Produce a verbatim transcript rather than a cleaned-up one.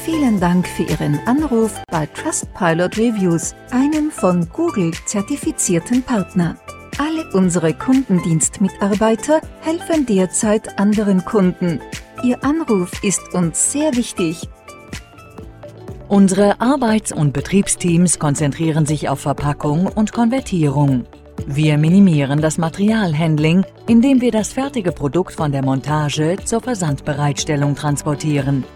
Vielen Dank für Ihren Anruf bei Trustpilot Reviews, einem von Google zertifizierten Partner. Alle unsere Kundendienstmitarbeiter helfen derzeit anderen Kunden. Ihr Anruf ist uns sehr wichtig. Unsere Arbeits- und Betriebsteams konzentrieren sich auf Verpackung und Konvertierung. Wir minimieren das Materialhandling, indem wir das fertige Produkt von der Montage zur Versandbereitstellung transportieren.